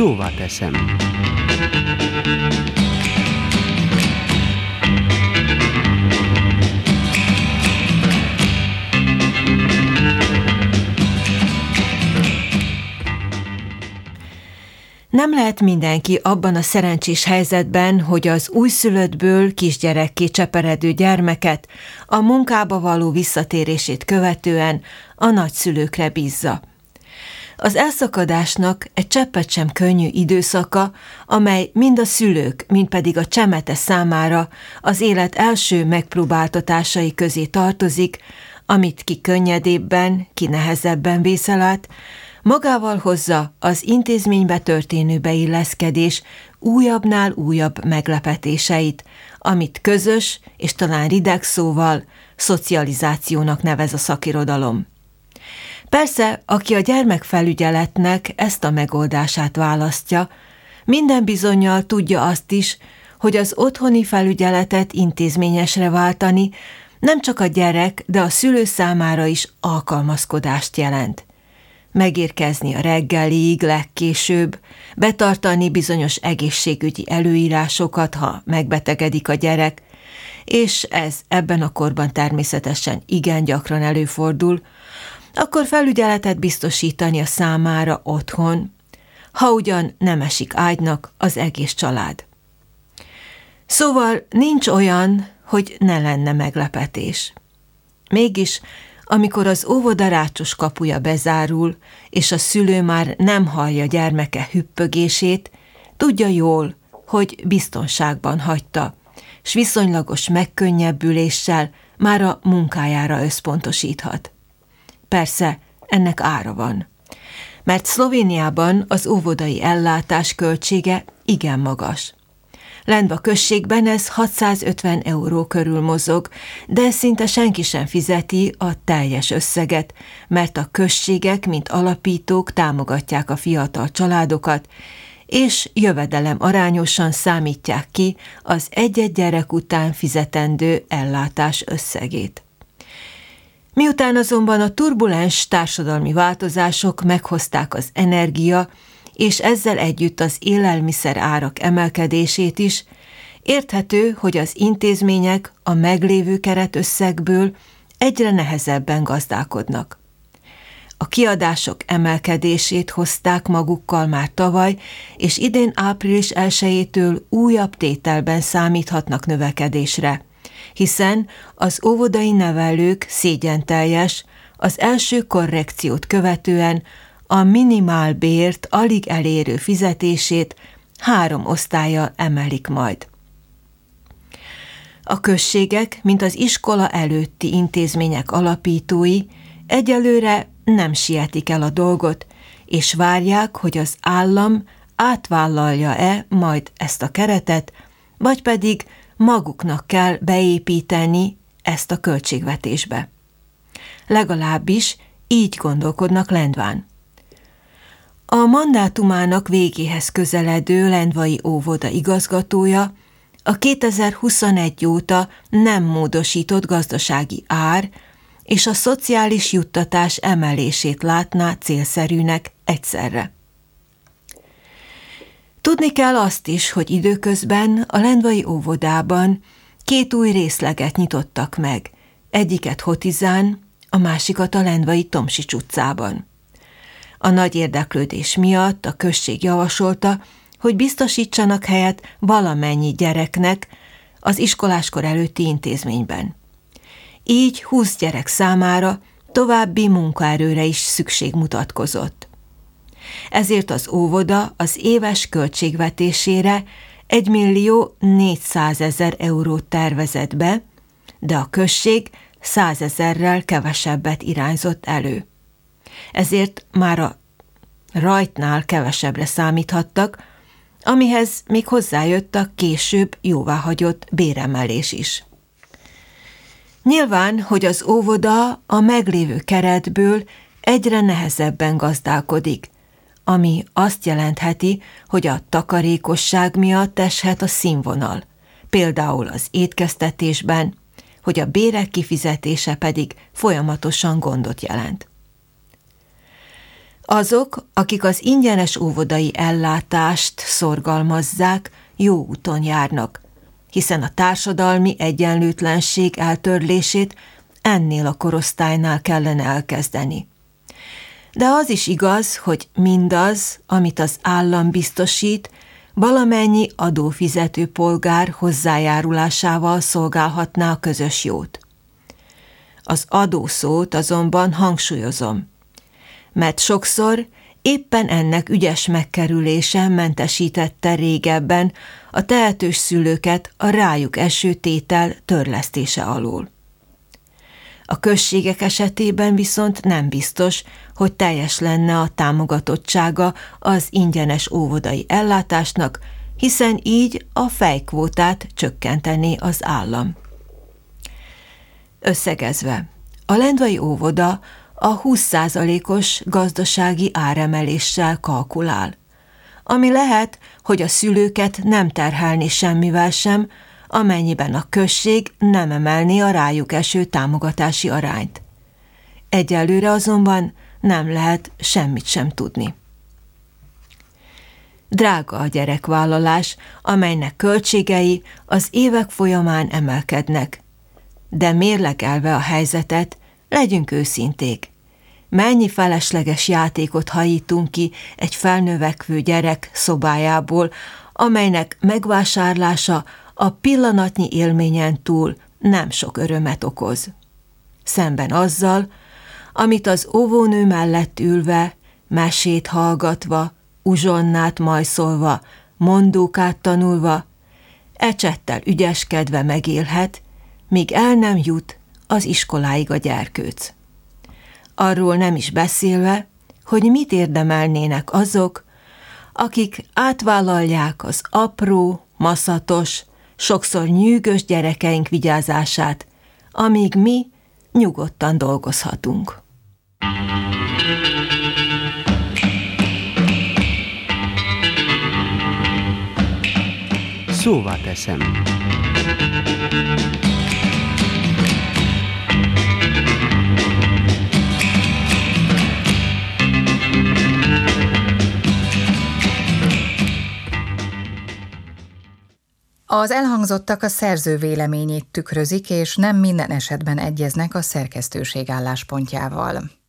szóvá teszem. Nem lehet mindenki abban a szerencsés helyzetben, hogy az újszülöttből kisgyerekké cseperedő gyermeket a munkába való visszatérését követően a nagyszülőkre bízza. Az elszakadásnak egy cseppet sem könnyű időszaka, amely mind a szülők, mind pedig a csemete számára az élet első megpróbáltatásai közé tartozik, amit ki könnyedébben, ki nehezebben vészel át, magával hozza az intézménybe történő beilleszkedés újabbnál újabb meglepetéseit, amit közös és talán rideg szóval szocializációnak nevez a szakirodalom. Persze, aki a gyermekfelügyeletnek ezt a megoldását választja, minden bizonnyal tudja azt is, hogy az otthoni felügyeletet intézményesre váltani nem csak a gyerek, de a szülő számára is alkalmazkodást jelent. Megérkezni a reggelig legkésőbb, betartani bizonyos egészségügyi előírásokat, ha megbetegedik a gyerek, és ez ebben a korban természetesen igen gyakran előfordul, akkor felügyeletet biztosítani a számára otthon, ha ugyan nem esik ágynak az egész család. Szóval nincs olyan, hogy ne lenne meglepetés. Mégis, amikor az óvoda rácsos kapuja bezárul, és a szülő már nem hallja gyermeke hüppögését, tudja jól, hogy biztonságban hagyta, s viszonylagos megkönnyebbüléssel már a munkájára összpontosíthat. Persze, ennek ára van, mert Szlovéniában az óvodai ellátás költsége igen magas. Lendva községben ez 650 euró körül mozog, de szinte senki sem fizeti a teljes összeget, mert a községek, mint alapítók támogatják a fiatal családokat, és jövedelem arányosan számítják ki az egy-egy gyerek után fizetendő ellátás összegét. Miután azonban a turbulens társadalmi változások meghozták az energia, és ezzel együtt az élelmiszer árak emelkedését is, érthető, hogy az intézmények a meglévő keretösszegből egyre nehezebben gazdálkodnak. A kiadások emelkedését hozták magukkal már tavaly, és idén április 1-től újabb tételben számíthatnak növekedésre, hiszen az óvodai nevelők szégyenteljes, az első korrekciót követően a minimálbért alig elérő fizetését 3 osztállyal emelik majd. A községek, mint az iskola előtti intézmények alapítói egyelőre nem sietik el a dolgot, és várják, hogy az állam átvállalja-e majd ezt a keretet, vagy pedig maguknak kell beépíteni ezt a költségvetésbe. Legalábbis így gondolkodnak Lendván. A mandátumának végéhez közeledő lendvai óvoda igazgatója a 2021 óta nem módosított gazdasági ár és a szociális juttatás emelését látná célszerűnek egyszerre. Tudni kell azt is, hogy időközben a lendvai óvodában 2 új részleget nyitottak meg, egyiket Hotizán, a másikat a lendvai Tomsics utcában. A nagy érdeklődés miatt a község javasolta, hogy biztosítsanak helyet valamennyi gyereknek az iskoláskor előtti intézményben. Így 20 gyerek számára további munkaerőre is szükség mutatkozott. Ezért az óvoda az éves költségvetésére 1.400.000 eurót tervezett be, de a község 100.000-rel kevesebbet irányzott elő. Ezért már a rajtnál kevesebbre számíthattak, amihez még hozzájött a később jóváhagyott béremelés is. Nyilván, hogy az óvoda a meglévő keretből egyre nehezebben gazdálkodik, ami azt jelentheti, hogy a takarékosság miatt eshet a színvonal, például az étkeztetésben, hogy a bérek kifizetése pedig folyamatosan gondot jelent. Azok, akik az ingyenes óvodai ellátást szorgalmazzák, jó úton járnak, hiszen a társadalmi egyenlőtlenség eltörlését ennél a korosztálynál kellene elkezdeni. De az is igaz, hogy mindaz, amit az állam biztosít, valamennyi adófizető polgár hozzájárulásával szolgálhatná a közös jót. Az adószót azonban hangsúlyozom, mert sokszor éppen ennek ügyes megkerülése mentesítette régebben a tehetős szülőket a rájuk eső tétel törlesztése alól. A községek esetében viszont nem biztos, hogy teljes lenne a támogatottsága az ingyenes óvodai ellátásnak, hiszen így a fejkvótát csökkentené az állam. Összegezve, a lendvai óvoda a 20%-os gazdasági áremeléssel kalkulál, ami lehet, hogy a szülőket nem terhelni semmivel sem, amennyiben a község nem emelné a rájuk eső támogatási arányt. Egyelőre azonban nem lehet semmit sem tudni. Drága a gyerekvállalás, amelynek költségei az évek folyamán emelkednek. De mérlegelve a helyzetet, legyünk őszinték. Mennyi felesleges játékot hajítunk ki egy felnövekvő gyerek szobájából, amelynek megvásárlása a pillanatnyi élményen túl nem sok örömet okoz. Szemben azzal, amit az óvónő mellett ülve, mesét hallgatva, uzsonnát majszolva, mondókát tanulva, ecsettel ügyeskedve megélhet, míg el nem jut az iskoláig a gyerkőc. Arról nem is beszélve, hogy mit érdemelnének azok, akik átvállalják az apró, maszatos, sokszor nyűgös gyerekeink vigyázását, amíg mi nyugodtan dolgozhatunk. Szóvá teszem. Az elhangzottak a szerző véleményét tükrözik, és nem minden esetben egyeznek a szerkesztőség álláspontjával.